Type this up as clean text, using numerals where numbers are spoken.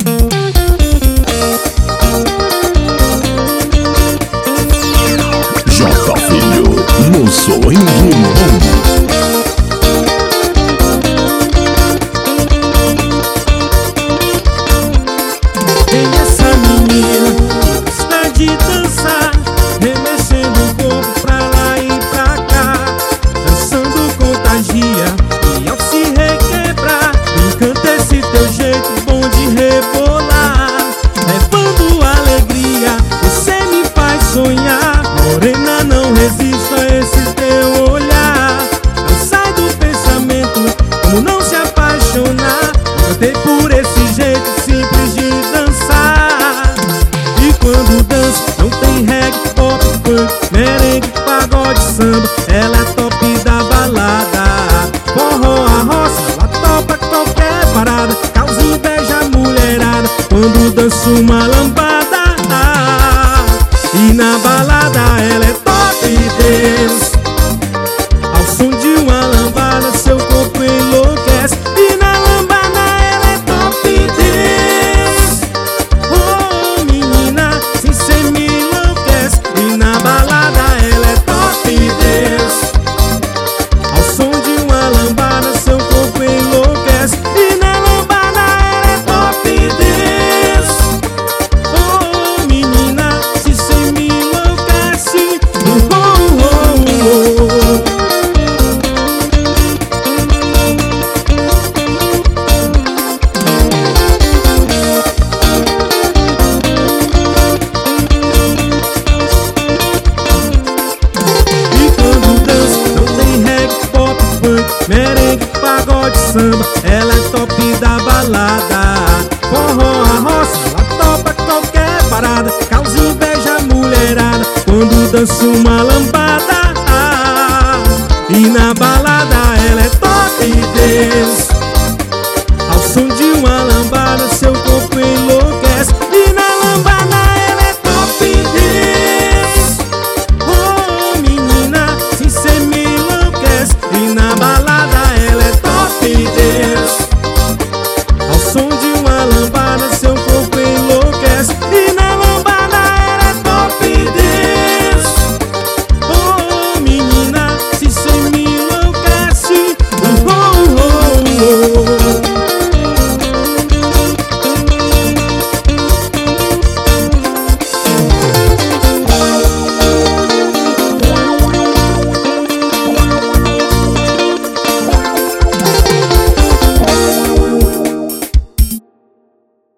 J Filho, no swing bom. Tem essa menina que gosta de dançar, remexendo o corpo pra lá e pra cá. Dançando contagia e ao se requebrar, me encanta esse teu jeito bom de rebolar. Levando alegria, você me faz sonhar. Morena, não resisto a esse teu olhar. Não sai do pensamento, como não se apaixonar. Cantei por esse jeito simples de dançar. E quando dança, não tem reggae, pop, funk, merengue, pagode, samba. Ela é top da balada. Forró, a roça, ela topa qualquer parada. Causa inveja a mulherada quando dança uma lambada. E na balada ela é top Deus. Ao som de uma lambada seu corpo enlouquece. E na lambada ela é top Deus. Oh menina, sim, cê me enlouquece. E na balada ela é top Deus. Ao som de uma lambada seu corpo enlouquece. E na lambada ela é top Deus. Oh menina, sim, cê me enlouquece. Oh, oh, oh, oh. E quando dança, não tem reggae, pop, funk, merengue, pagode, samba. Ela é top da balada. Forró, a roça, ela topa qualquer parada. Causa inveja a mulherada quando dança uma lambada. E na balada ela é top Deus. Ao som de uma lambada seu